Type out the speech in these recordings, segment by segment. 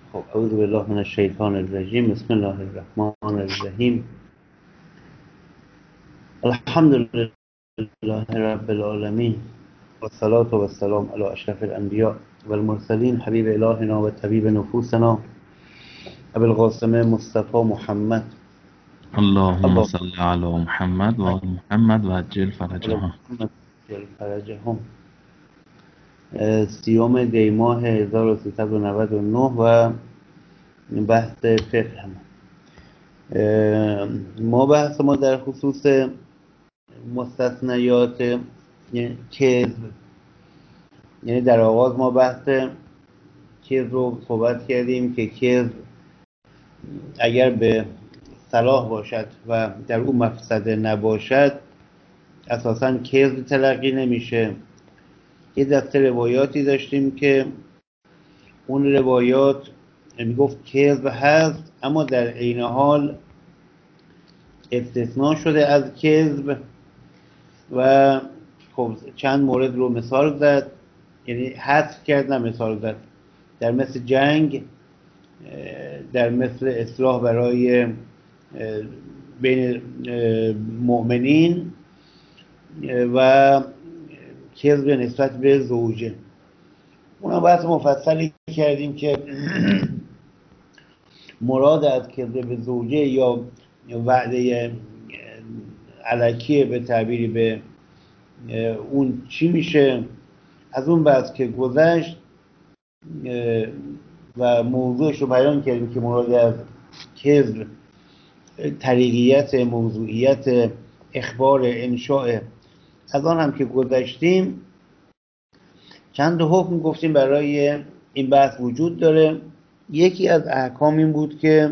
خب اعوذ بالله من الشیطان الرجیم. بسم الله الرحمن الرحیم. الحمد لله رب العالمین و الصلاة و السلام علی اشرف الانبیاء و المرسلین حبیب الهنا و طبیب نفوسنا ابو القاسم مصطفى محمد. اللهم الله صل على محمد و آل محمد و عجل فرجهم. محمد جل فرجهم. سیوم دی ماه 1399 و بحث فقه ما بحث ما در خصوص مستثنیات کذب، یعنی در آغاز ما بحث کذب رو صحبت کردیم که کذب اگر به صلاح باشد و در او مفسده نباشد اساساً کذب تلقی نمیشه. یه دسته روایاتی داشتیم که اون روایات میگفت کذب هست اما در عین حال استثناء شده از کذب و خب چند مورد رو مثال زد، یعنی حذف کرد نه مثال زد. در مثل جنگ، در مثل اصلاح برای بین مؤمنین و کذب نسبت به زوجه. اونا بحث مفصلی کردیم که مراد از کذب به زوجه یا وعده الکی به تعبیری به اون چی میشه. از اون بحث که گذشت و موضوعش رو بیان کردیم که مراد از کذب طریقیت، موضوعیت، اخبار، انشاء. از آن هم که گذشتیم چند حکم گفتیم برای این بحث وجود داره. یکی از احکام این بود که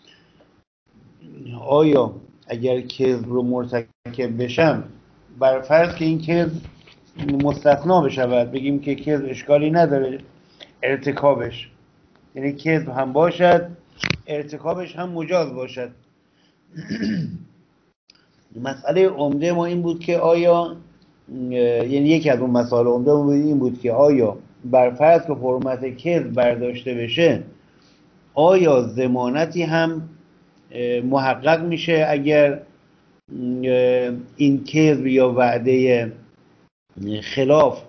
آیا اگر کذب رو مرتکب بشم، بر فرض که این کذب مستثنا بشود، بگیم که کذب اشکالی نداره ارتکابش، یعنی کذب هم باشد ارتکابش هم مجاز باشد. مسئله عمده ما این بود که آیا، یعنی یکی از اون مسائل عمده این بود که آیا بر فرض که حرمت کذب برداشته بشه آیا ضمانتی هم محقق میشه اگر این کذب یا وعده خلاف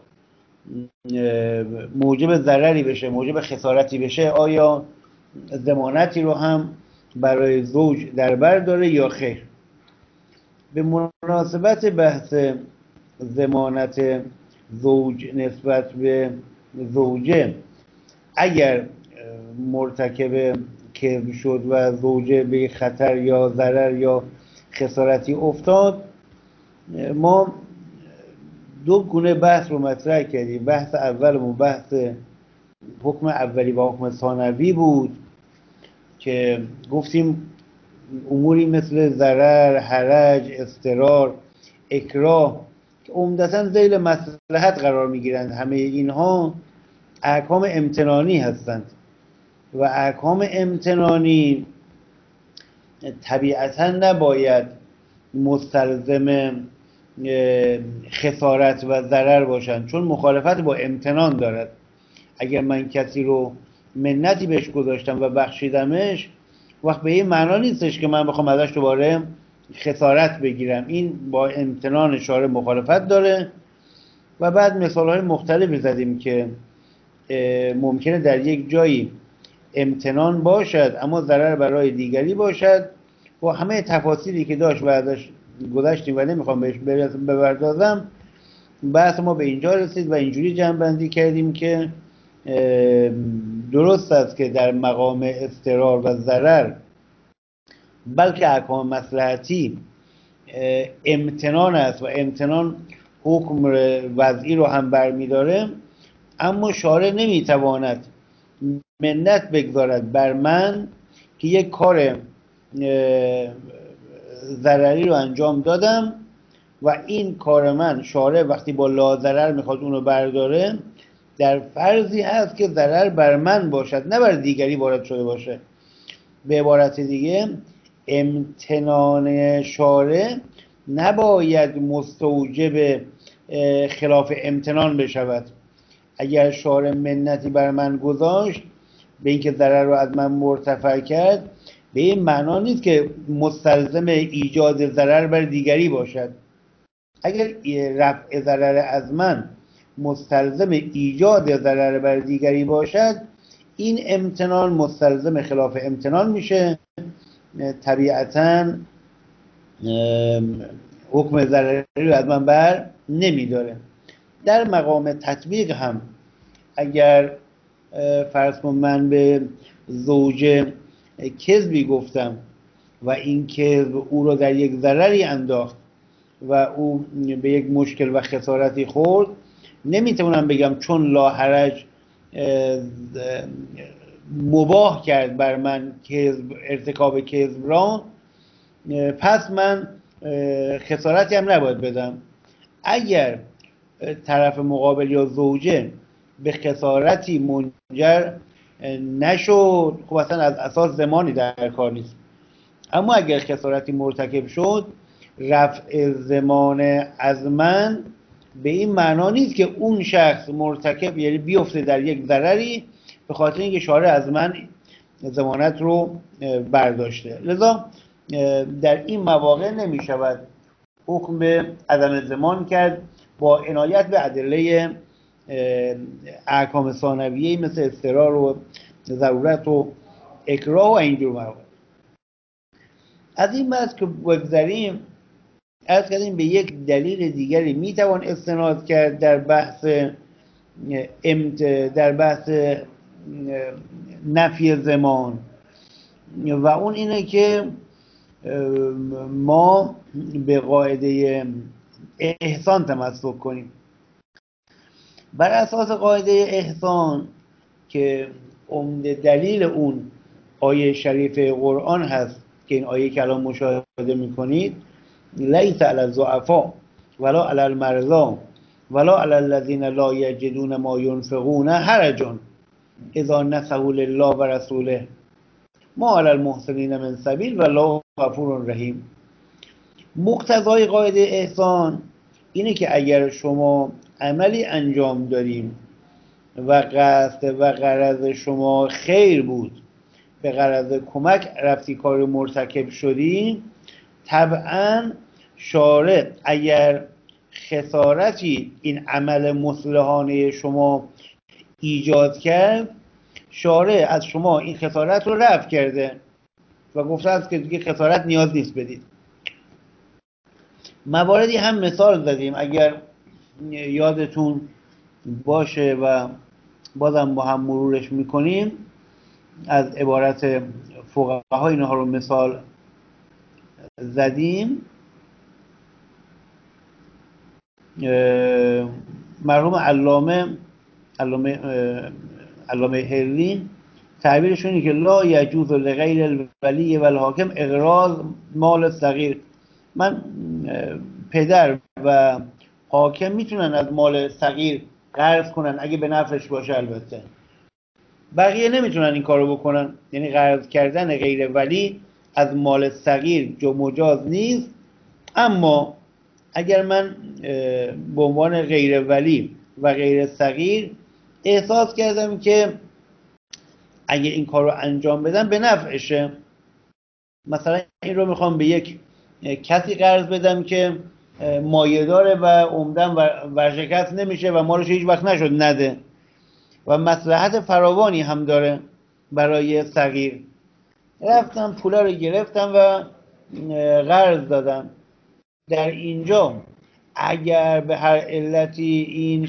موجب ضرری بشه، موجب خسارتی بشه، آیا ضمانتی رو هم برای زوج در بر داره یا خیر. به مناسبت بحث ضمانت زوج نسبت به زوجه، اگر مرتکب کذب شد و زوجه به خطر یا ضرر یا خسارتی افتاد، ما دو گونه بحث رو مطرح کردیم. بحث اولمون بحث حکم اولی و حکم ثانوی بود که گفتیم اموری مثل ضرر، حرج، اضطرار، اکراه که عمدتاً ذیل مصلحت قرار میگیرند، همه اینها احکام امتنانی هستند و احکام امتنانی طبیعتاً نباید مستلزم خسارت و ضرر باشند، چون مخالفت با امتنان دارد. اگر من کسی رو منتی بهش گذاشتم و بخشیدمش، وقت به این معنا نیستش که من بخوام ازش دوباره خسارت بگیرم. این با امتنان شارع مخالفت داره. و بعد مثالهای مختلفی زدیم که ممکنه در یک جایی امتنان باشد اما ضرر برای دیگری باشد و همه تفاصیلی که داشت و ازش گذشتیم و نمیخوام بهش بپردازم. بحث ما به اینجا رسید و اینجوری جمع‌بندی کردیم که درست است که در مقام اضطرار و ضرر بلکه احکام مصلحتی امتنان است و امتنان حکم وضعی رو هم برمی‌داره، اما شارع نمیتواند منت بگذارد بر من که یک کار ضرری رو انجام دادم و این کار من شارع وقتی با لاضرر میخواد اونو برداره در فرضی هست که ضرر بر من باشد نه بر دیگری وارد شده باشه. به عبارت دیگه امتنان شارع نباید مستوجب خلاف امتنان بشود. اگر شارع منتی بر من گذاشت به اینکه ضرر رو از من مرتفع کرد، به این معنا نیست که مستلزم ایجاد ضرر بر دیگری باشد. اگر رفع ضرر از من مستلزم ایجاد ضرر بر دیگری باشد، این امتنان مستلزم خلاف امتنان میشه، طبیعتاً حکم ضرری رو از من بر نمیداره. در مقام تطبیق هم اگر فرض کن من به زوجه کذبی گفتم و این کذب او رو در یک ضرری انداخت و او به یک مشکل و خسارتی خورد، نمیتونم بگم چون لا حرج مباح کرد بر من کذب، ارتکاب کذب را، پس من خسارتی هم نباید بدم. اگر طرف مقابل یا زوجه به خسارتی منجر نشد، خب اصلا از اساس ضمانی در کار نیست. اما اگر خسارتی مرتکب شد، رفع ضمان از من به این معنا نیست که اون شخص مرتکب یعنی بیفته در یک ضرری به خاطر اینکه شارع از من ضمانت رو برداشته. لذا در این مواقع نمی شود حکم به عدم ضمان کرد با عنایت به ادله احکام ثانویه مثل اضطرار و ضرورت و اکراه و اینجور مواقع. از این بحث که بگذریم، عرض کردیم به یک دلیل دیگری میتوان استناد کرد در بحث نفی ضمان، و اون اینه که ما به قاعده احسان تمسک کنیم. بر اساس قاعده احسان که عمده دلیل اون آیه شریف قرآن هست که این آیه که الان مشاهده میکنید، لیس علی الضعفاء ولا علی المرضى ولا علی الذین لا یجدون ما ینفقون حرج اذا نصحوا لله و رسوله ما علی المحسنین من سبیل والله غفور رحیم. مقتضای قاعده احسان اینه که اگر شما عملی انجام داریم و قصد و غرض شما خیر بود، به غرض کمک رفتی کار مرتکب شدیم، طبعا شارع اگر خسارتی این عمل مصلحانه شما ایجاد کرد، شارع از شما این خسارت رو رفع کرده و گفته است که دیگه خسارت نیاز نیست بدید. مواردی هم مثال زدیم اگر یادتون باشه و بازم با هم مرورش میکنیم، از عبارت فقها اینها رو مثال زدیم. مرحوم علامه هرلی تعبیرشون اینه که لا یجوز لغیر الولی و الحاکم اقراض مال صغیر. من پدر و حاکم میتونن از مال صغیر قرض کنن اگه به نفعش باشه، البته بقیه نمیتونن این کارو بکنن. یعنی قرض کردن غیر ولی از مال صغیر مجاز نیست. اما اگر من به عنوان غیر ولی و غیر صغیر احساس کردم که اگه این کار رو انجام بدم به نفعشه، مثلا این رو میخوام به یک کسی قرض بدم که مایه داره و عمدن ورشکست نمیشه و مالش هیچ وقت نشد نده و مصلحت فراوانی هم داره برای صغیر، رفتم پولا رو گرفتم و قرض دادم. در اینجا اگر به هر علتی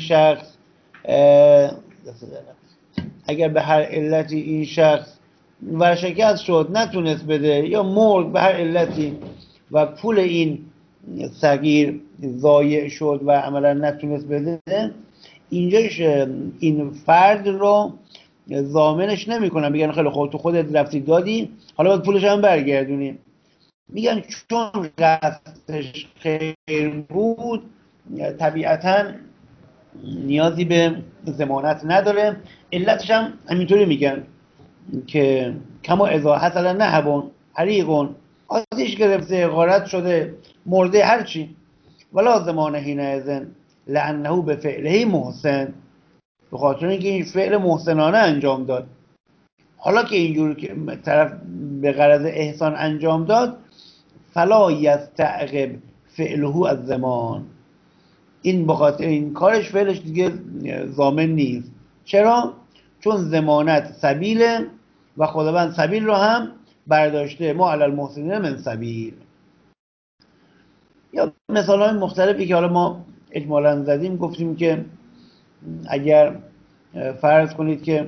این شخص ورشکست شد، نتونست بده یا مرد به هر علتی و پول این صغیر ضایع شد و عملا نتونست بده، اینجاش این فرد رو ضامنش نمیکنن، میگن خیلی خوب تو خودت رفتی دادی، حالا باید پولش هم برگردونی. میگن چون قصدش خیر بود طبیعتاً نیازی به ضمانت نداره. علتش هم همینطوری میگن که کما اذا حصل نهب حریق، آتش گرفته، غارت شده، مرده، هرچی، ولا ضمان حینئذ لانه به فعله محسن، به خاطر اینکه این فعل محسنانه انجام داد. حالا که اینجور که طرف به غرض احسان انجام داد، فلا یستعقب فعله از زمان، این بخاطر این کارش فعلش دیگه ضامن نیست. چرا؟ چون ضمانت سبیله و خداوند سبیل رو هم برداشته. ما علی المحسنین من سبیل. یا مثال های مختلفی که حالا ما اجمالا زدیم، گفتیم که اگر فرض کنید که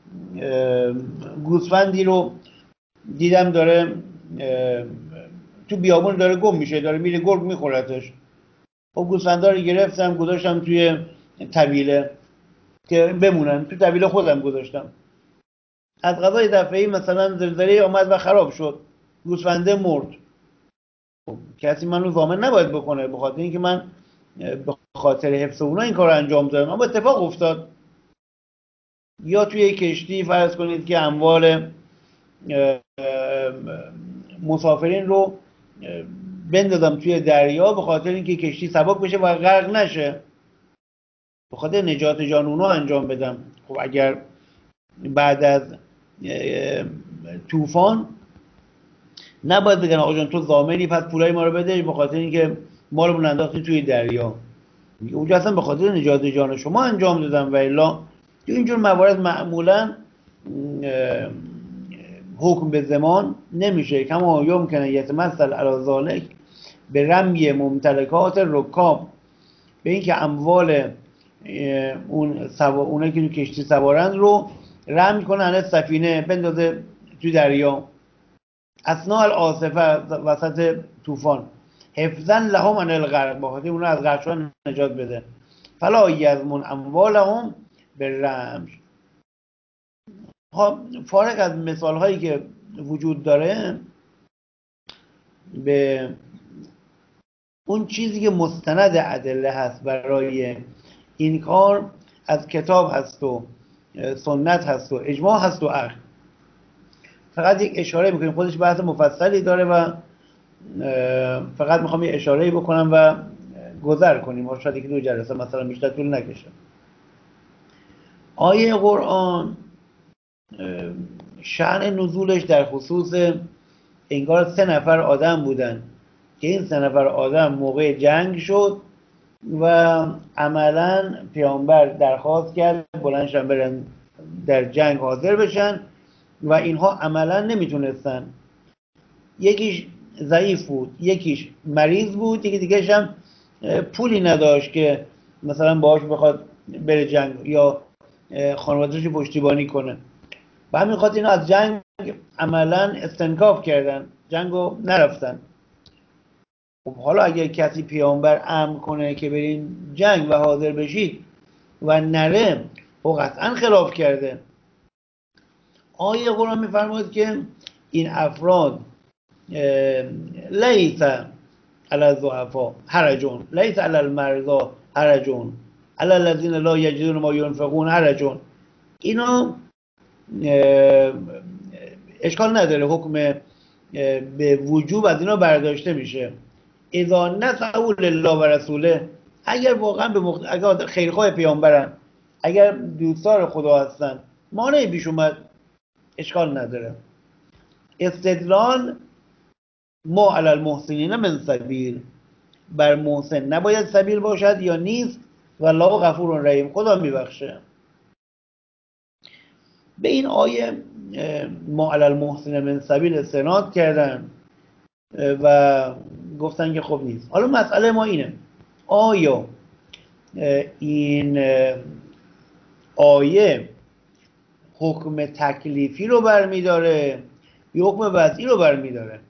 گوسفندی رو دیدم داره تو بیابون داره گم میشه، داره میره گرگ میخورتش، خب گوسفندا رو گرفتم گذاشتم توی طویله که بمونن، تو طویله خودم گذاشتم. از قضای دفعه‌ای مثلا زلزله آمد و خراب شد، گوسفنده مرد، خب کسی منو ضامن نباید بکنه، به خاطر اینکه من به خاطر حفظ اونا این کار انجام دادم، اما اتفاق افتاد. یا توی کشتی فرض کنید که اموال مسافرین رو بندازم توی دریا به خاطر اینکه کشتی سبک بشه و غرق نشه، به خاطر نجات جان اونا انجام بدم. خب اگر بعد از طوفان نباید بگن آقا جان تو ضامنی پس پولای ما رو بده، به خاطر اینکه مالمون انداختی توی دریا، اونجا اصلا به خاطر نجات جان شما انجام دادم. و الا اینجور موارد معمولا حکم به زمان نمیشه. کما یمکنه یتمثل علی ذلک به رمی ممتلکات رکاب، به اینکه اموال اونایی که تو کشتی سوارند رو رمی کنه علی سفینه، بندازه تو دریا اثناء العاصفه، وسط طوفان، حفظا لهم عن الغرق، با خاطر اونا از غرق شدن نجات بده. فلا یضمن اموالهم بالرمش. فارغ از مثال هایی که وجود داره، به اون چیزی که مستند ادله هست برای این کار از کتاب هست و سنت هست و اجماع هست و عقل. فقط یک اشاره میکنیم، خودش بحث مفصلی داره و فقط میخوام یه اشاره بکنم و گذر کنیم، شاید 1-2 جلسه مثلا بیشتر طول نکشه. آیه قرآن شأن نزولش در خصوص انگار 3 نفر آدم بودن که این 3 نفر آدم موقع جنگ شد و عملا پیامبر درخواست کرد بلندشن برن در جنگ حاضر بشن و اینها عملا نمیتونستن. یکیش ضعیف بود، یکیش مریض بود، یکی دیگه‌ش هم پولی نداشت که مثلا باهاش بخواد بره جنگ یا خانواده‌اش رو پشتیبانی کنه. و همین خاطر اینا از جنگ عملا استنکاف کردن، جنگو نرفتن. خب حالا اگر کسی پیامبر امر کنه که برین جنگ و حاضر بشید و نره، خب قطعا خلاف کرده. آیه قرآن میفرماید که این افراد لیس علی الضعفاء حرج، لیس علی المرضى حرج، علی الذین لا یجدون ما ینفقون حرج. اینا اشکال نداره، حکم به وجوب از اینا برداشته میشه. اذا نصحوا لله و رسوله، اگر واقعا اگر خیرخواه پیامبرن، اگر دوستدار خدا هستن، مانعی پیش اومد اشکال نداره. استدلال ما علی المحسنین من سبیل، بر محسن نباید سبیل باشد یا نیست، والله غفور رحیم، خدا میبخشه. به این آیه ما علی المحسنین من سبیل استناد کردن و گفتن که خب نیست. حالا مسئله ما اینه، آیا این آیه حکم تکلیفی رو برمیداره یا حکم وضعی رو برمیداره؟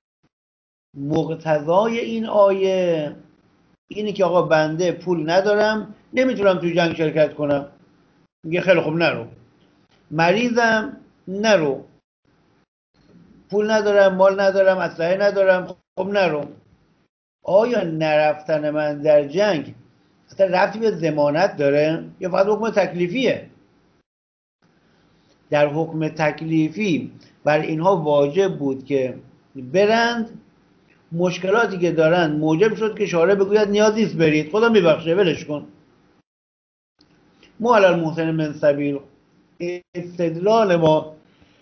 مقتضای این آیه اینه که آقا بنده پول ندارم، نمیتونم تو جنگ شرکت کنم، میگه خیلی خب نرو. مریضم، نرو. پول ندارم، مال ندارم، اسلحه ندارم، خب نرو. آیا نرفتن من در جنگ اصلا ربطی به ضمانت داره یا فقط حکم تکلیفیه؟ در حکم تکلیفی بر اینها واجب بود که برند، مشکلاتی که دارن موجب شد که شارع بگوید نیازی نیست برید، خدا میبخشه ولش کن. ما علی المحسن من سبیل، استدلال ما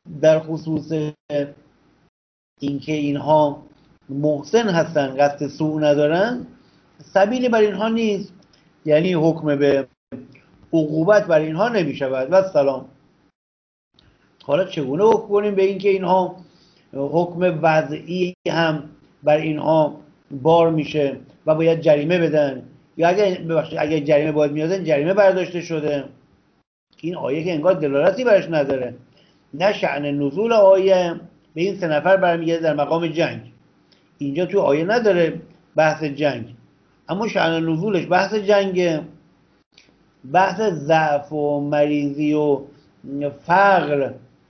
در خصوص اینکه اینها محسن هستن، قصد سوء ندارن، سبیلی بر اینها نیست، یعنی حکم به عقوبت بر اینها نمی شود و سلام. حالا چگونه حکم کنیم به اینکه اینها حکم وضعی هم بر اینها بار میشه و باید جریمه بدن، یا اگر جریمه باید میادن جریمه برداشته شده؟ این آیه که انگار دلالتی برش نداره. نه شأن نزول آیه به این 3 نفر برمیگرده در مقام جنگ، اینجا تو آیه نداره بحث جنگ، اما شأن نزولش بحث جنگ، بحث ضعف و مریضی و فقر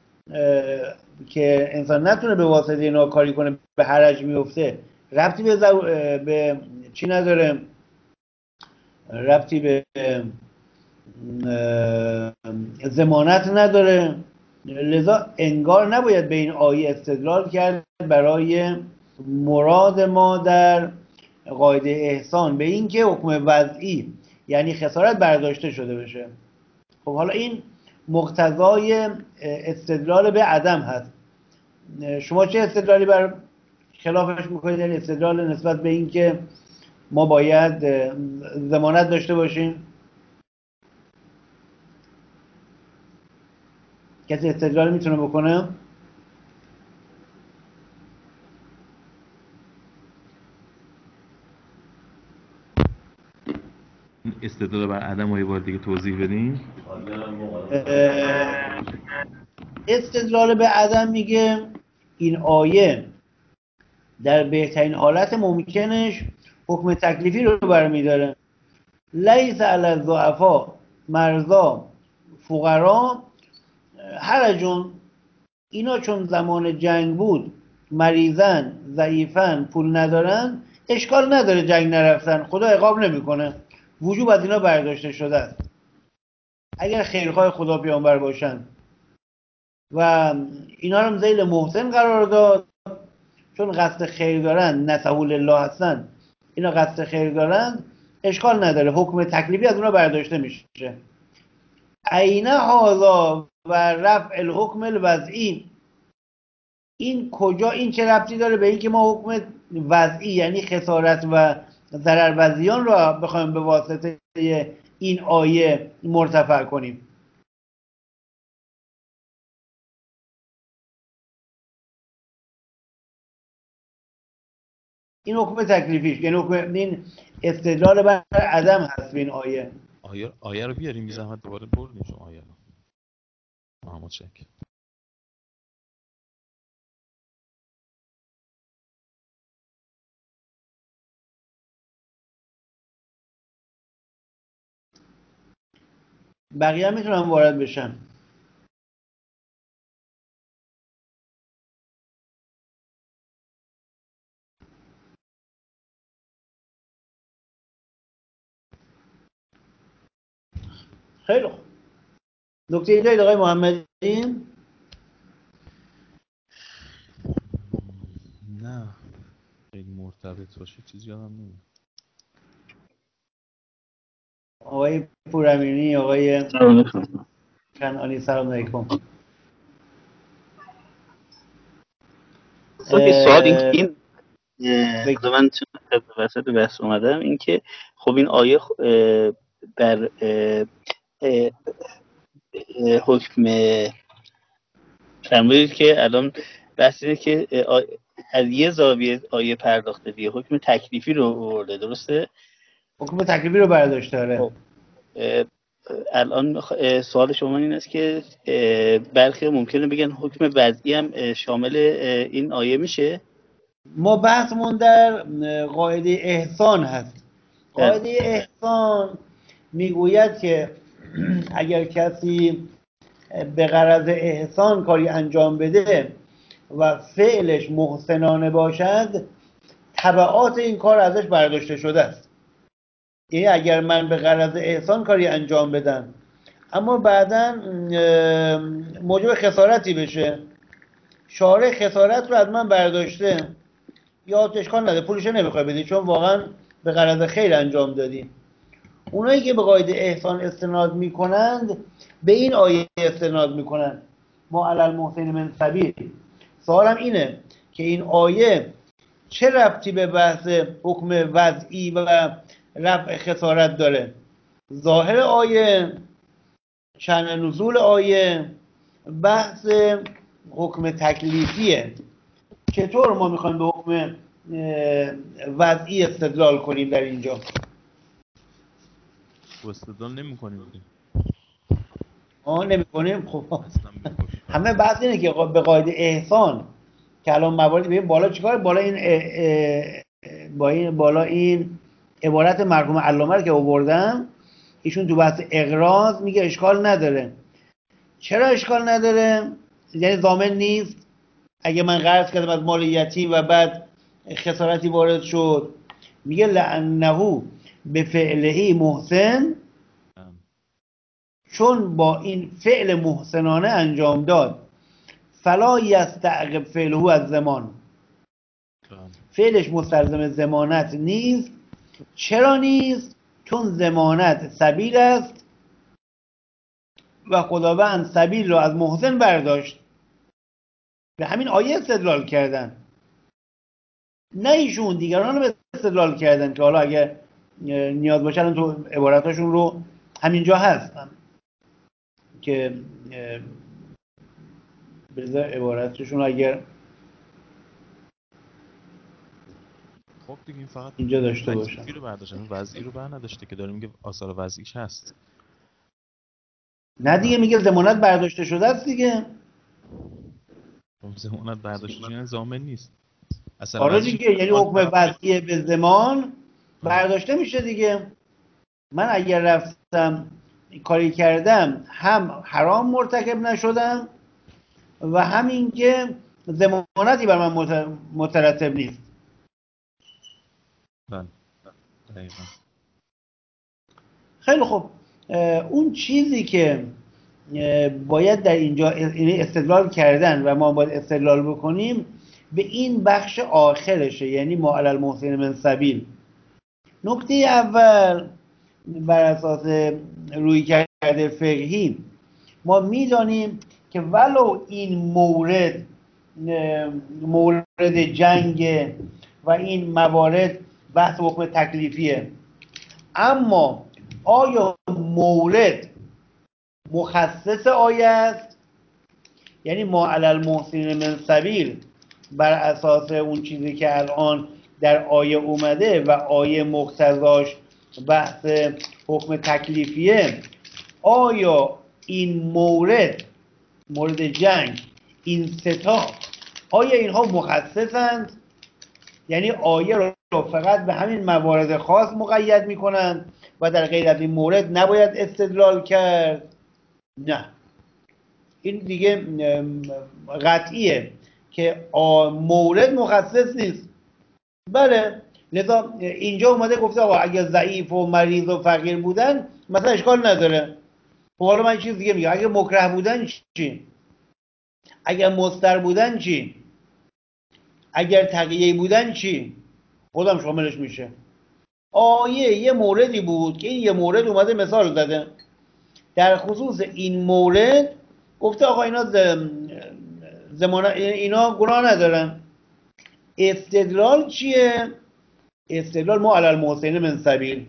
که انسان نتونه به واسطه اینا کاری کنه به حرج میفته، ربطی به چی نداره، ربطی به ضمانت نداره. لذا انگار نباید به این آیه استدلال کرد برای مراد ما در قاعده احسان به این که حکم وضعی یعنی خسارت برداشته شده بشه. خب حالا این مقتضای استدلال به عدم هست. شما چه استدلالی بر خلافش میکنید؟ یعنی استدلال نسبت به این که ما باید ضمانت داشته باشیم. کسی استدلال میتونه بکنه؟ استدلال بر عدم و یه بار دیگه توضیح بدیم. استدلال به عدم میگه این آیه در بهترین حالت ممکنش حکم تکلیفی رو برمیداره. لیس علی الضعفاء مرضا فقرا حرجون، اینا چون زمان جنگ بود مریضن ضعیفن پول ندارن، اشکال نداره جنگ نرفتن، خدا عقاب نمیکنه، وجوب از اینا برداشته شده است اگر خیرخواه خدا پیامبر باشن و اینا رو ذیل محسن قرار داد چون قصد خیر دارن، نسهول الله هستن، اینا قصد خیر دارن، اشکال نداره، حکم تکلیفی از اونا برداشته میشه. عین هذا و رفع الحکم الوضعی، این کجا، این چه ربطی داره به اینکه ما حکم وضعی یعنی خسارت و ضرربزیان رو بخوایم به واسطه این آیه مرتفع کنیم؟ این حکم تکلیفیش، یعنی حکم این استدلال بر عدم هست به این آیه. آیه رو بیاریم بی زحمت، دوباره بردیم شما آیه رو. محمد شک. بقیه هم میتونم وارد بشن. خیلی خوب. نکته دارید آقای محمدی؟ نه خیلی مرتبط باشه چیزی یادم نمیاد. آقای پورامینی، آقای کنعانی، سلام علیکم. سوال این من چون وسط بحث اومدم این که خب این آیه بر حکم فرمودید که الان بحث اینه که از یه زاویه آیه پرداخته دیگه، حکم تکلیفی رو آورده، درسته؟ حکم تکلیفی رو برداشت داره. الان سوال شما این است که برخی ممکنه بگن حکم وضعی هم شامل این آیه میشه؟ ما بحثمون در قاعده احسان هست. قاعده احسان میگوید که اگر کسی به غرض احسان کاری انجام بده و فعلش محسنانه باشد، تبعات این کار ازش برداشته شده است. یعنی اگر من به غرض احسان کاری انجام بدم اما بعداً موجب خسارتی بشه، شارع خسارت رو از من برداشته، یا اشکال نداره، پولش نمیخوای بدی چون واقعا به غرض خیر انجام دادی. اونایی که به قاعده احسان استناد میکنند به این آیه استناد میکنند ما علی المحسن من سبیل. سوالم اینه که این آیه چه ربطی به بحث حکم وضعی و رفع خسارت داره؟ ظاهر آیه، شأن نزول آیه بحث حکم تکلیفیه. چطور ما میخوایم به حکم وضعی استدلال کنیم در اینجا؟ استدلال نمی کنیم نمی کنیم. خب همه بحث اینه که به قاعده احسان که الان موارد ببین بالا چیکار، بالا این عبارت مرحوم علامه رو که آوردم، ایشون تو بحث اقراض میگه اشکال نداره. چرا اشکال نداره؟ یعنی ضامن نیست. اگه من قرض کردم از مال یتیم و بعد خسارتی وارد شد، میگه لعنه به فعله محسن، چون با این فعل محسنانه انجام داد، فلا یستعقب فعله از زمان، فعلش مستلزم ضمانت نیست. چرا نیست؟ چون ضمانت سبیل است و خداوند سبیل رو از محسن برداشت. به همین آیه استدلال کردن، نه ایشون، دیگران رو استدلال کردن که حالا اگه نیاز باشه الان تو عبارتاشون رو همینجا هست که بذار عبارتشون اگر خب دیگه این فقط اینجا داشته باشم. تکلیفی رو برداشتن، وضعی رو بر نداشته که داره میگه آثار وضعیش هست. نه دیگه میگه ضمانت برداشته شده است دیگه. ضمانت برداشته شده یعنی ضامن نیست. آره دیگه، یعنی حکم وضعی به زمان برداشته میشه دیگه. من اگر رفتم کاری کردم هم حرام مرتکب نشدم و همین که ضمانتی بر من مترتب نیست. بله دقیقاً. خیلی خوب، اون چیزی که باید در اینجا استدلال کردن و ما باید استدلال بکنیم به این بخش آخرشه، یعنی ما علی المحسن من سبیل. نکته اول، بر اساس روی کرده فقهی ما میدانیم که ولو این مورد جنگ و این موارد بحث حکم تکلیفیه، اما آیا مورد مخصص آیه است؟ یعنی ما علی المحسنین من سبیل بر اساس اون چیزی که الان در آیه اومده و آیه مقتضاش بحث حکم تکلیفیه، آیا این مورد جنگ، این ستا، آیا اینها مخصصند؟ یعنی آیه رو فقط به همین موارد خاص مقید میکنند و در غیر از این مورد نباید استدلال کرد؟ نه، این دیگه قطعیه که مورد مخصص نیست. بله، لذا اینجا اومده گفته آقا اگه ضعیف و مریض و فقیر بودن مثلا اشکال نداره. خب حالا من چیز دیگه میگم، اگه مکره بودن چی؟ اگر مضطر بودن چی؟ اگر تقیه بودن چی؟ خودم شاملش میشه. آیه یه موردی بود که این یه مورد اومده مثال زده، در خصوص این مورد گفته آقا اینا گناه ندارن. استدلال چیه؟ استدلال ما علی المحسنین من سبیل.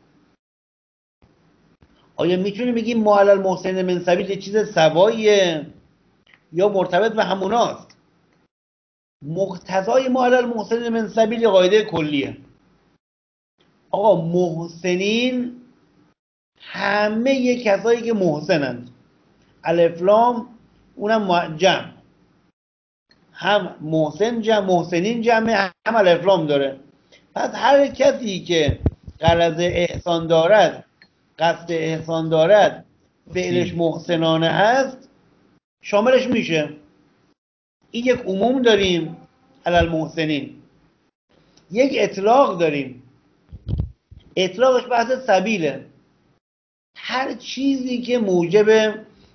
آیا میتونیم بگیم ما علی المحسنین من سبیل یه چیز سواییه یا مرتبط به هموناست؟ مقتضای ما علی المحسنین من سبیل قاعده کلیه. آقا محسنین همه یه کسایی که محسنند، الف لام، اونم جمع، هم محسن جمع، محسنین جمع، هم الف لام داره. پس هر کسی که غرض احسان دارد، قصد احسان دارد، فعلش محسنانه هست، شاملش میشه. این یک عموم داریم علی المحسنین، یک اطلاق داریم، اطلاقش بحث سبیله. هر چیزی که موجب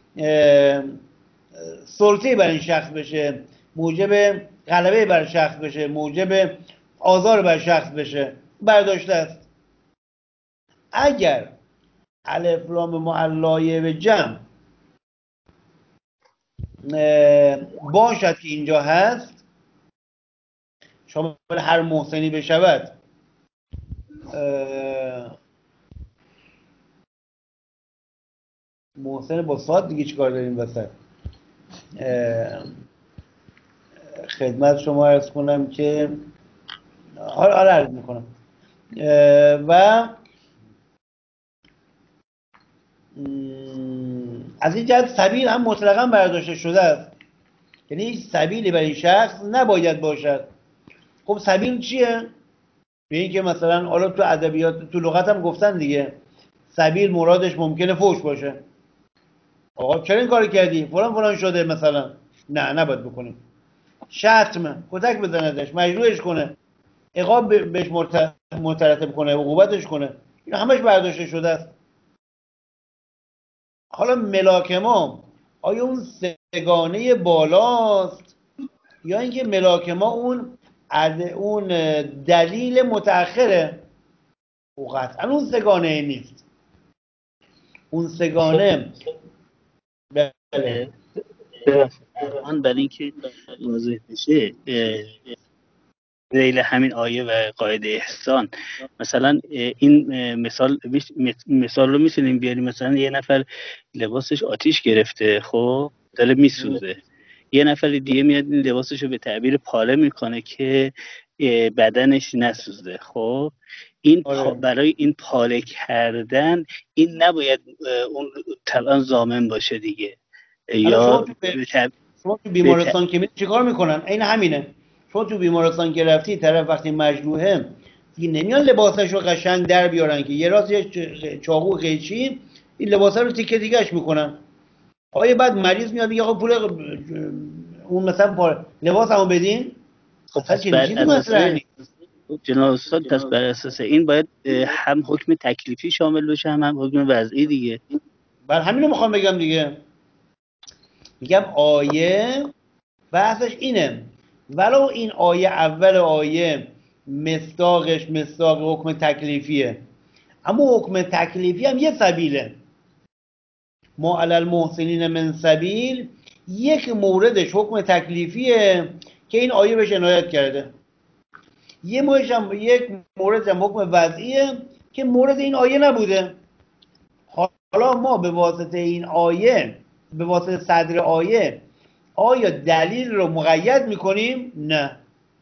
سلطه بر این شخص بشه، موجب غلبه بر شخص بشه، موجب آزار بر شخص بشه، برداشته است. اگر الف لام معلایه به جمع باشد که اینجا هست شامل هر محسنی بشود. محسن با صاد دیگه چیکار داریم وسط؟ خدمت شما عرض کنم که حالا عرض میکنم و از این جهت سبیل هم مطلقا برداشته شده است، یعنی هیچ سبیلی برای شخص نباید باشد. خب سبیل چیه؟ به این که مثلا حالا تو ادبیات تو لغت هم گفتن دیگه، سبیل مرادش ممکنه فحش باشه. آقا چرا این کارو کردی؟ فلان شده مثلا. نه نباید بکنیم. شتم، کتک بزندش، مجروحش کنه، عقاب بهش مرتکب کنه، عقوبتش کنه، این همش برداشته شده است. حالا ملاک ما آیا اون سگانه بالاست یا اینکه ملاک ما اون دلیل متأخره؟ او قطعا اون سگانه نیست. اون سگانه من برای اینکه واضح بشه ذیل همین آیه و قاعده احسان، مثلا این مثال رو میتونیم بیاریم. مثلا یه نفر لباسش آتیش گرفته، خب داره میسوزه، یه نفر دیگه میاد این لباسش رو به تعبیر پاله میکنه که بدنش نسوزه. خب این برای این پاله کردن این نباید اون طبعا ضامن باشه دیگه. یا شما تو بیمارستان که میری چیکار میکنن؟ این همینه. شما تو بیمارستان که رفتی طرف وقتی مجروحه دیگه نمیان لباسش رو قشنگ در بیارن که یه راست یه چاقو قیچی این لباسه رو تیکه تیکه‌اش میکنن. آیا بعد مریض میاد میگه آقا پول اون مثلا لباسمو بدین؟ خب پس بر اساس جناب استاد، پس بر اساس این باید هم حکم تکلیفی شامل بشه هم حکم وضعی دیگه. بر همینو میخوام بگم دیگه. میگم آیه بحثش اینه، ولو این آیه اول آیه مصداقش مصداق حکم تکلیفیه، اما حکم تکلیفی هم یه سبیله. ما علی المحسنین من سبیل یک موردش حکم تکلیفیه که این آیه بهش عنایت کرده، یک مورد هم حکم وضعیه که مورد این آیه نبوده. حالا ما به واسطه این آیه، به واسطه صدر آیه، آیا دلیل رو مقید میکنیم؟ نه،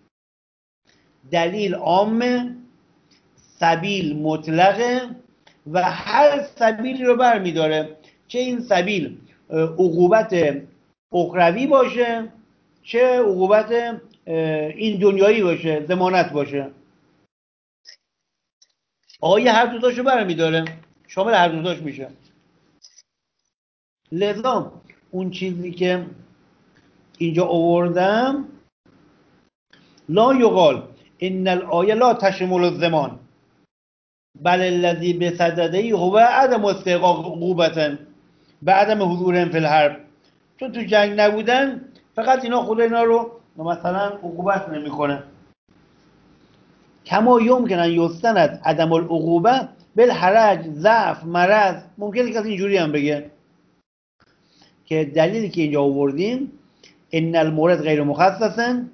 دلیل عامه، سبیل مطلقه و هر سبیلی رو برمیداره، چه این سبیل عقوبت اخروی باشه چه عقوبت این دنیایی باشه، ضمانت باشه. آیه هر دوتاشو برمیداره، شامل هر دوتاش میشه. لذا اون چیزی که اینجا آوردم لا یقال ان الآیه لا تشمل الزمان بل الذی بصدده هو عدم استحقاق عقوبة و عدم حضورهم فی الحرب. چون تو جنگ نبودن فقط اینا خدا اینا رو مثلا عقوبت نمیکنه. کما یمکن ان یستند عدم العقوبه بالحرج، ضعف، مرض. ممکنه کسی اینجوری هم بگه که دلیلی که اینجا آوردیم ان المورد غیر مخصص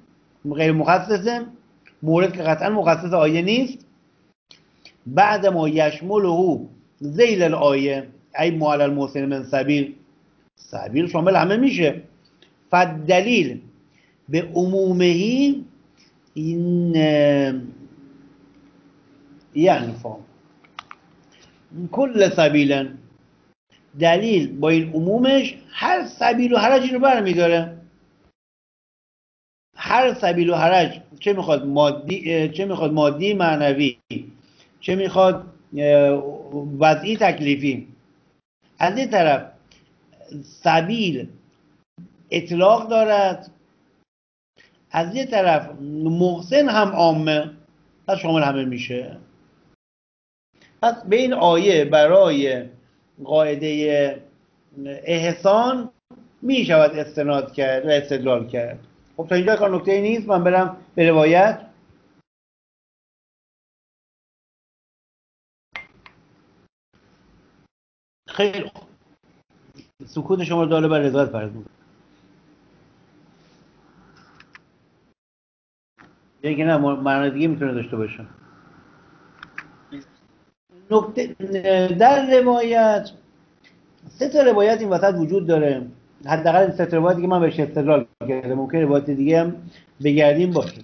مورد که قطعا مخصص آیه نیست، بعد ما یشمله ذیل الآیه ای ما علی المحسن من سبیل، سبیل شامل همه میشه. فالدلیل به عمومهی این یعنی فهم کل سبیلا، دلیل با این عمومش هر سبیل و حرجی رو برمیداره. هر سبیل و حرج، چه میخواد مادی معنوی، چه میخواد وضعی تکلیفی. از این طرف سبیل اطلاق دارد، از یه طرف محسن هم عامه، پس شامل همه میشه. پس به این آیه برای قاعده احسان می شود استناد کرد و استدلال کرد. خب تا اینجا کار نکته نیست، من برم به روایت. خیلی سکوت شما رو داله بر رضایت فرض می‌کنم. یا اینکه نه معنی دیگه میتونه داشته باشه. نکته در روایت، سه تا روایت این وسط وجود داره، حداقل این سه تا روایتی که من بهش استدلال کردم، ممکن روایت دیگه هم بگردیم باشه.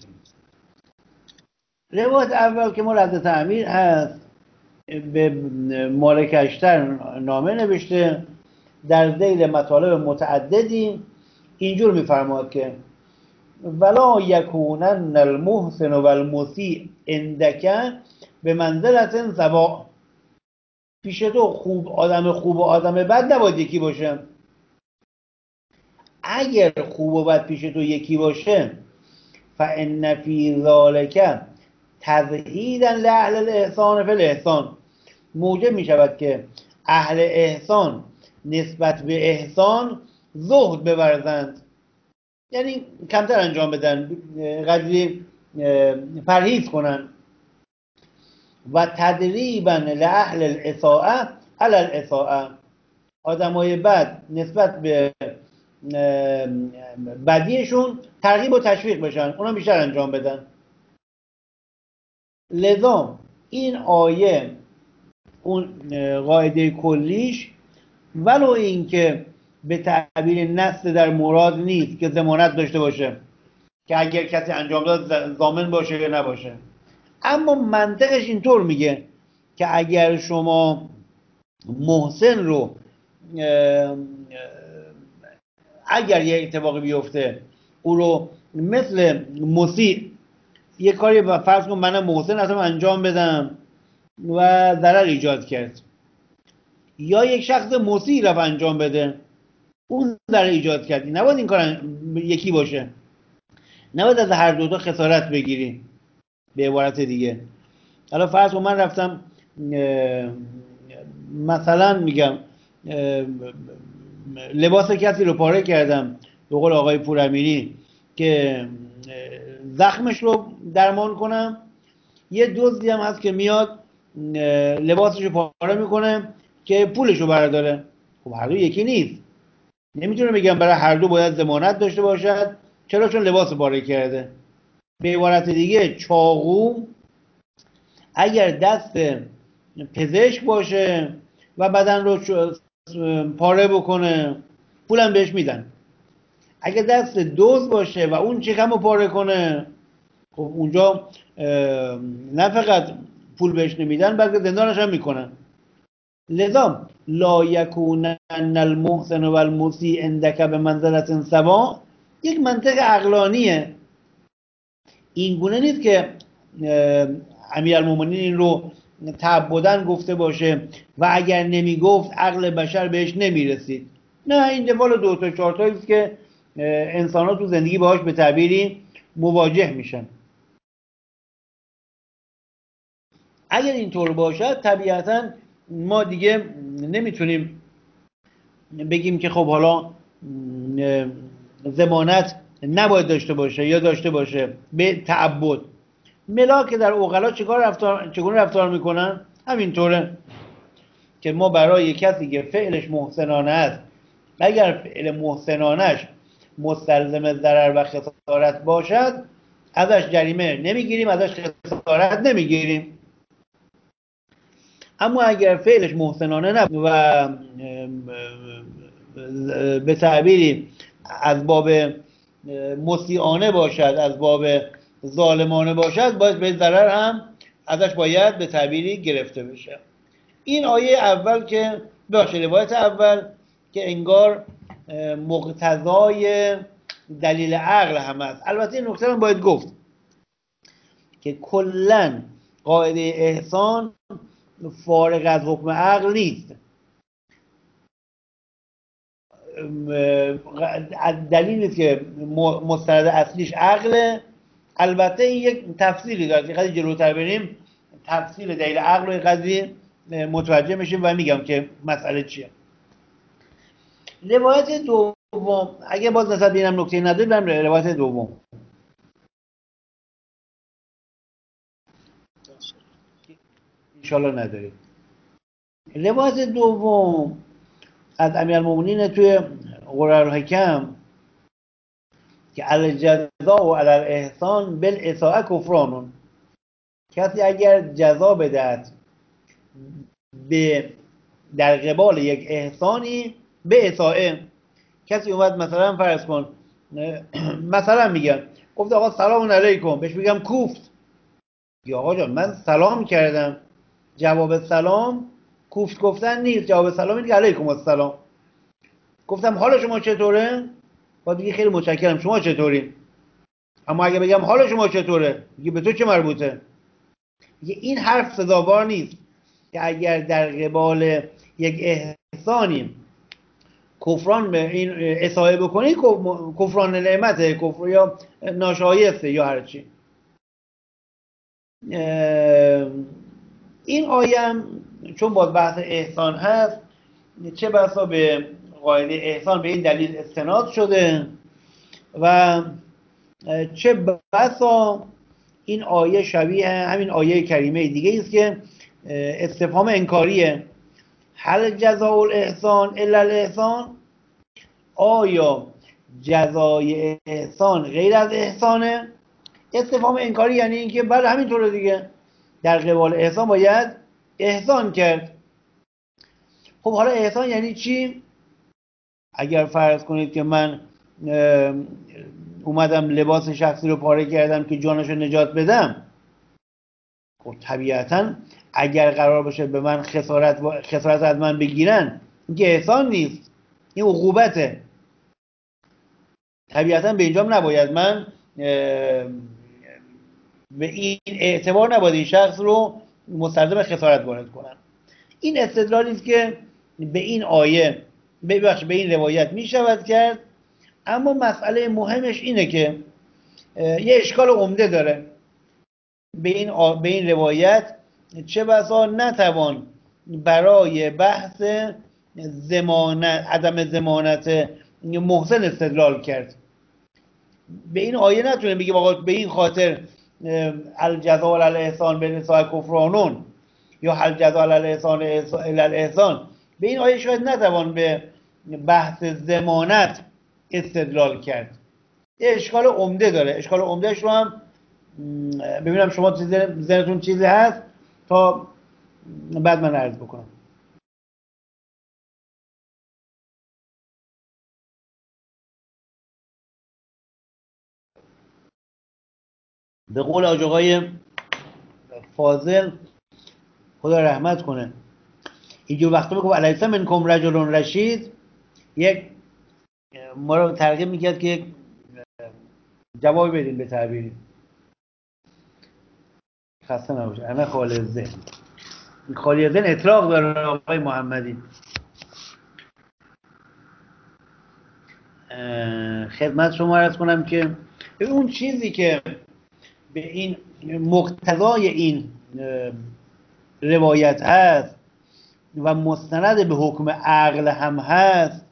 روایت اول که مال حضرت امیر هست، به مالک اشتر نامه نوشته، در ذیل مطالب متعددی اینجور میفرماد که ولا یکونن المحسن و المسیء عندک به منزلت سواء، پیش تو خوب و آدم بد نباید یکی باشه. اگر خوب و بد پیش تو یکی باشه، فان فی ذلک تزهیدا لاهل الاحسان فی الاحسان، موجب می شود که اهل احسان نسبت به احسان زهد بورزند، یعنی کمتر انجام بدن، قدری پرهیز کنن. و تدریبا لاهل الاساءه علی الاساءه، آدمای بد نسبت به بدیشون ترغیب و تشویق بشن، اونا بیشتر انجام بدن. لذا این آیه اون قاعده کلیش، ولو اینکه به تعبیر نص در مراد نیست که ضمانت داشته باشه که اگر کسی انجام داد ضامن باشه یا نباشه، اما منطقش اینطور میگه که اگر شما محسن رو اگر یه اتفاقی بیفته او رو مثل مسیء یه کاری فرض کن منم محسن اصلا انجام بدم و ضرر ایجاد کرد، یا یک شخص مسیء رو انجام بده اون ضرر ایجاد کردی، نباید این کار یکی باشه، نباید از هر دو تا خسارت بگیری. به عبارت دیگه، حالا فرض کن من رفتم مثلا میگم لباس کسی رو پاره کردم، به قول آقای پورامیری، که زخمش رو درمان کنم، یه دزدی هم هست که میاد لباسش رو پاره میکنه که پولش رو برداره. خب هر دو یکی نیست، نمیتونه بگم برای هر دو باید ضمانت داشته باشد، چرا؟ چون لباس پاره کرده. به عبارت دیگه چاقو اگر دست پزشک باشه و بدن رو پاره بکنه پولم بهش میدن، اگر دست دوز باشه و اون چکم رو پاره کنه خب اونجا نه فقط پول بهش نمیدن بلکه زندانش هم میکنن. لذا لا یکونن المحسن و المسیء عندک به منزلت سوا یک منطق عقلانیه، این گونه نیست که امیرالمومنین این رو تعبداً گفته باشه و اگر نمیگفت عقل بشر بهش نمیرسید. نه، این دفال دو تا چهار تایی است که انسان ها تو زندگی باهاش به تعبیری مواجه میشن. اگر اینطور باشد طبیعتاً ما دیگه نمیتونیم بگیم که خب حالا ضمانت نباید داشته باشه یا داشته باشه به تعبد. ملاک در عقلا چگونه رفتار میکنن؟ همینطوره که ما برای کسی که فعلش محسنانه است، اگر فعل محسنانش مستلزم ضرر و خسارت باشد ازش جریمه نمیگیریم، ازش خسارت نمیگیریم. اما اگر فعلش محسنانه نه و به تعبیری از باب مسیئانه باشد، از باب ظالمانه باشد، باید به ضرر هم ازش باید به تعبیری گرفته بشه. این آیه اول که باشه، روایت اول که انگار مقتضای دلیل عقل هم است. البته این نکته هم باید گفت که کلن قاعده احسان فارغ از حکم عقل نیست، دلیلی که مستند اصلیش عقله. البته این یک تفسیری داره که قضیه جلوتر بریم تفسیر دلیل عقل و قضیه متوجه میشیم و میگم که مسئله چیه. روایت دوم، اگه باز نسبت بینم نکته نداره برم روایت دوم. انشالله ندارید. روایت دوم از امیرالمومنین توی قرار الحکم که الجزاء و علی الاحسان بالاساءه کفرانون، کسی اگر جزا بدهد به در قبال یک احسانی به اساءه، کسی اومد مثلا فرض کن مثلا میگم گفت آقا سلام علیکم، بهش میگم کوفت، یا آقا جان من سلام کردم، جواب سلام کوفت گفتن نیست، جواب سلام اینه که علیکم السلام. گفتم حال شما چطوره؟ باید بگی خیلی متشکرم، شما چطورین؟ اما اگه بگم حال شما چطوره، میگه به تو چه مربوطه؟ این حرف سزاوار نیست که اگر در قبال یک احسانی کفران به این اساءه بکنی کفران نعمته، کفر یا ناشایسته یا هر چی. این آیه چون باز بحث احسان هست، چه بسا به قاعده احسان به این دلیل استناد شده و چه بسا این آیه شبیه همین آیه کریمه دیگه است که استفهام انکاریه، هل جزاء الاحسان الا الاحسان، آیا جزای احسان غیر از احسانه؟ استفهام انکاری یعنی اینکه بله همینطوره دیگه، در قبال احسان باید احسان کرد. خب حالا احسان یعنی چی؟ اگر فرض کنید که من اومدم لباس شخصی رو پاره کردم که جانش رو نجات بدم، خب طبیعتا اگر قرار باشه به من خسارت از من بگیرن، این که احسان نیست، این عقوبته. طبیعتا به اینجام نباید من به این اعتبار نباید این شخص رو مستلزم خسارت وارد کنم. این استدلالی است که به این آیه به این روایت می شود کرد، اما مسئله مهمش اینه که یه اشکال عمده داره. به این روایت چه بسا نتوان برای بحث عدم ضمانت محسن استدلال کرد. به این آیه نتونه بگیم آقا به این خاطر الجزاء علی الاحسان بالاساءة کفرانون یا الجزاء علی الاحسان الا الاحسان. به این آیه شاید نتوان به بحث ضمانت استدلال کرد. یه اشکال عمده داره. اشکال عمدهش رو هم ببینم شما ذهنتون چیزی هست تا بعد من عرض بکنم. به قول آقای فاضل خدا رحمت کنه، اینجور وقتا میگم الیس منکم رجل رشید، یک ما رو ترغیب میکرد که جواب بدیم به تعبیری. خسته نباشه. انا خالی ذهن، خالی ذهن اطلاق داره آقای محمدی. خدمت شما عرض کنم که اون چیزی که به این مقتضای این روایت هست و مستند به حکم عقل هم هست،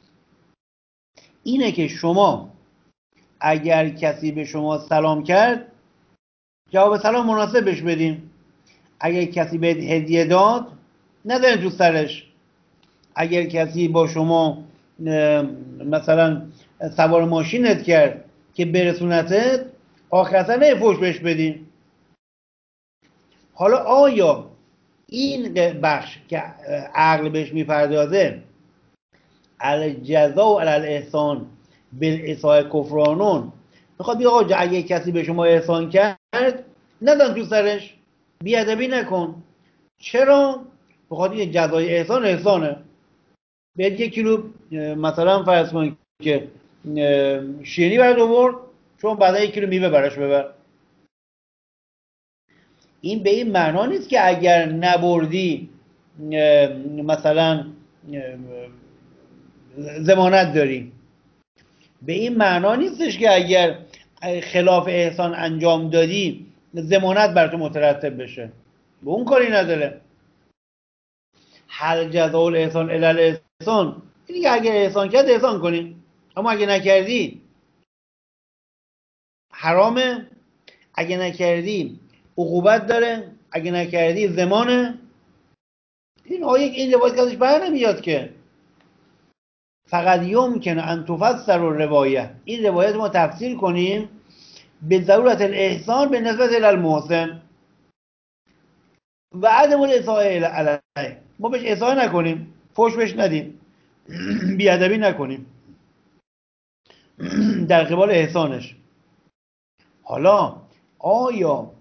اینه که شما اگر کسی به شما سلام کرد جواب سلام مناسب بهش بدین. اگر کسی بهت هدیه داد نزنید تو سرش. اگر کسی با شما مثلا سوار ماشینت کرد که برسونتت، آخرتا نه فوش بهش بدین. حالا آیا این بخش که عقل بهش میپردازه الجزاء علی الاحسان بالاساءة کفرانون، میخواد بگه آقا اگه کسی به شما احسان کرد نزن تو سرش، بیادبی نکن. چرا؟ بخاطر این جزای احسان احسانه. بهت 1 کیلو مثلا فرض کن که شیرینی برات آورد، چون بعدا 1 کیلو میوه براش ببر. این به این معنا نیست که اگر نبردی مثلا ضمانت داری. به این معنا نیستش که اگر خلاف احسان انجام دادی ضمانت بر تو مترتب بشه. به اون کاری نداره. هل جزاء الاحسان الا الاحسان، اینی که اگر احسان کرد احسان کنی، اما اگه نکردی حرامه، اگه نکردی عقوبت داره، اگه نکردی ضمانه. این آیه این روایت ازش بر نمیاد که فقط یمکن ان تفسر الروایه، این روایت ما تفسیر کنیم به ضرورت الاحسان به نسبت الی المحسن و عدم الاساءه علیه، ما بهش اساءه نکنیم، فحش بهش ندیم، بیادبی نکنیم در قبال احسانش. حالا آیا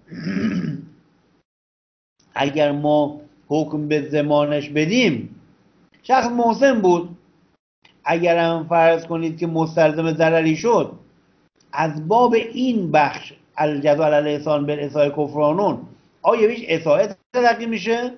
اگر ما حکم به زمانش بدیم، شخص محسن بود، اگر هم فرض کنید که مستلزم ضرری شد، از باب این بخش الجزاء علی الاحسان بالاساءه کفرانون، آیا بهش اساءه تلقی میشه؟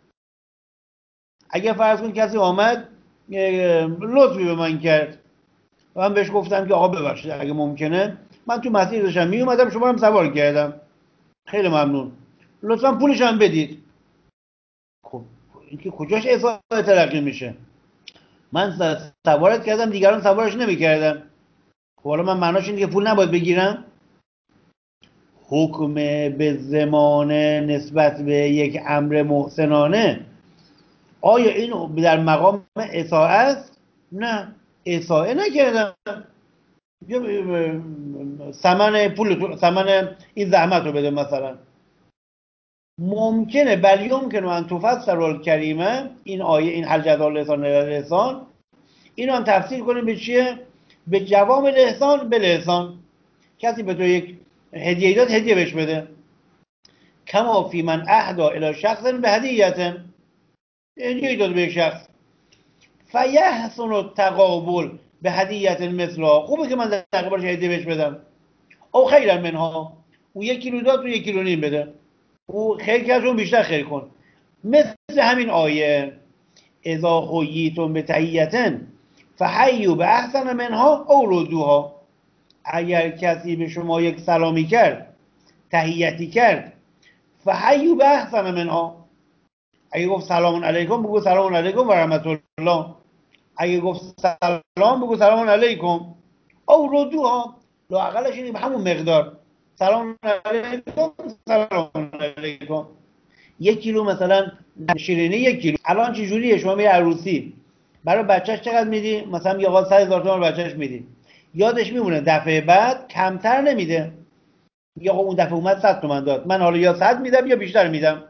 اگر فرض کنید کسی آمد لطفی به من کرد و من بهش گفتم که آقا ببخشید اگه ممکنه من تو مسیر داشتم می اومدم شما هم سوار کردم، خیلی ممنون، لطفا پولش هم بدید. خب این که کجاش اساءه تلقی میشه؟ من سوارت کردم دیگران سوارش نمیکردن، خب حالا من معناش اینه که پول نباید بگیرم؟ حکم به زمانه نسبت به یک امر محسنانه آیا این در مقام اساءه است؟ نه، اساءه نکردم، ثمن این زحمت رو بده مثلا. ممکنه بل یمکن ان تفسر الکریمه، این آیه، این هل جزاء الاحسان الا الاحسان، اینو هم تفسیر کنیم به چیه؟ به جوام الاحسان بالاحسان. کسی به تو یک هدیه داد، هدیه بهش بده. کما فی من اهدا الی شخص به هدیه، هدیه داد به یک شخص، فیحسن التقابل به هدیه مثلها، خوبه که من در قبالش هدیه بهش بدم. او خیرا منها، او 1 کیلو داد تو 1 کیلو نیم بده، او خیر کرد اون بیشتر خیر کن. مثل همین آیه اذا حییتم بتحیة فحیوا باحسن منها او ردوها، اگر کسی به شما یک سلامی کرد، تحیتی کرد، فحیوا باحسن منها، اگه گفت سلام علیکم بگو سلام علیکم و رحمت الله، اگه گفت سلام بگو سلام علیکم، او ردوها، لااقلش این همون مقدار، سلام علیکم سلام علیکم. 1 کیلو مثلا شیرینی 1 کیلو، الان چه جوریه؟ شما میری عروسی برای بچهش چقدر میدی؟ مثلا میگه آقا 100,000 تومان بچهش میدی، یادش میمونه دفعه بعد کمتر نمیده، میگه آقا اون دفعه اومد 100 تومان داد، من حالا یا 100 میدم یا بیشتر میدم.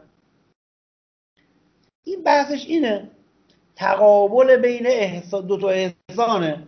این بحثش اینه، تقابل بین دو تا احسانه،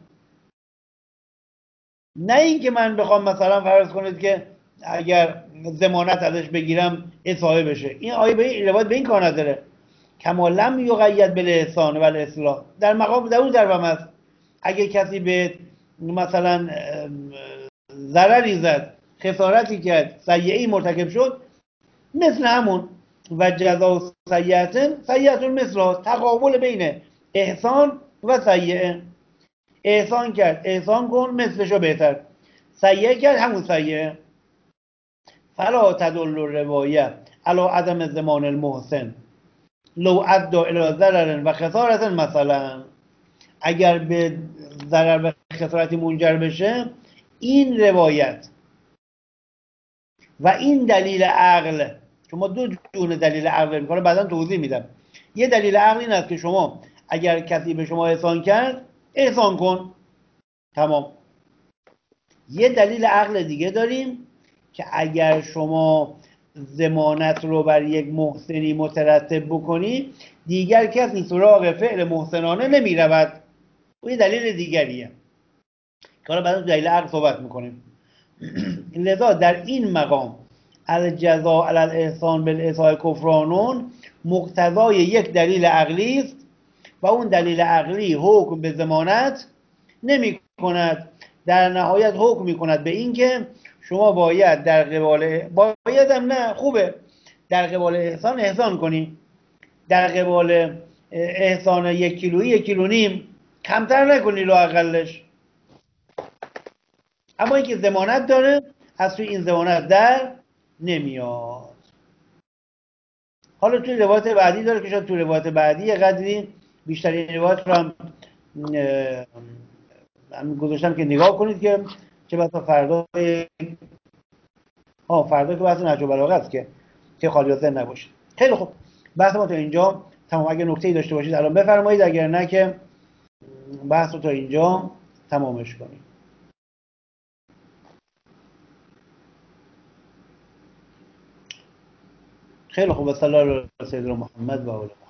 نه اینکه من بخوام مثلا فرض کنید که اگر ضمانت ازش بگیرم اساءه بشه. این آیه به این روایت به این کار نداره. کما لم یقید بالاحسان و الاصلاح، در مقام در اون ضربم است. اگه کسی به مثلا ضرری زد، خسارتی کرد، سیئه‌ای مرتکب شد، مثل همون و جزاء سیئة سیئة مثلها، تقابل بین احسان و سیئه. احسان کرد احسان کن مثلشو بهتر، سیئه کرد همون سیئه. فلا تدل الروایه علی عدم زمان المحسن لو ادى الى ضرر و خسارة، مثلا اگر به ضرر و خسارتی منجر بشه، این روایت و این دلیل عقل، شما دو جور دلیل عقل میکنه، بعدا توضیح میدم. یه دلیل عقل این است که شما اگر کسی به شما احسان کرد، احسان کن، تمام. یه دلیل عقل دیگه داریم که اگر شما ضمانت رو بر یک محسنی مترتب بکنی، دیگر کسی سراغ فعل محسنانه نمی رود. این دلیل دیگریه که حالا بعدا دلیل عقل صحبت میکنیم. لذا در این مقام الجزاء علی الاحسان بالاساءه کفرانون مقتضای یک دلیل عقلی است و اون دلیل عقلی حکم به ضمانت نمی کند، در نهایت حکم می کند به این که شما باید در قبال، باید هم نه، خوبه، در قبال احسان احسان کنی، در قبال احسان 1 کیلویی 1 کیلو نیم کمتر نکنی لااقلش. اما اینکه ضمانت داره، از توی این ضمانت در نمیاد. حالا توی روایت بعدی داره که شاید توی روایت بعدی یه قدری بیشترین روایت رو هم گذاشتم که نگاه کنید که چه بسا فردا فردا که بحث نهج البلاغه است که خالی از ذهن نباشید. خیلی خوب، بحث ما تا اینجا تمام. اگر نکته‌ای داشته باشید الان بفرمایید، اگر نه که بحث رو تا اینجا تمامش کنیم. خیلی خوب. صلی الله علی سیدنا محمد و آله.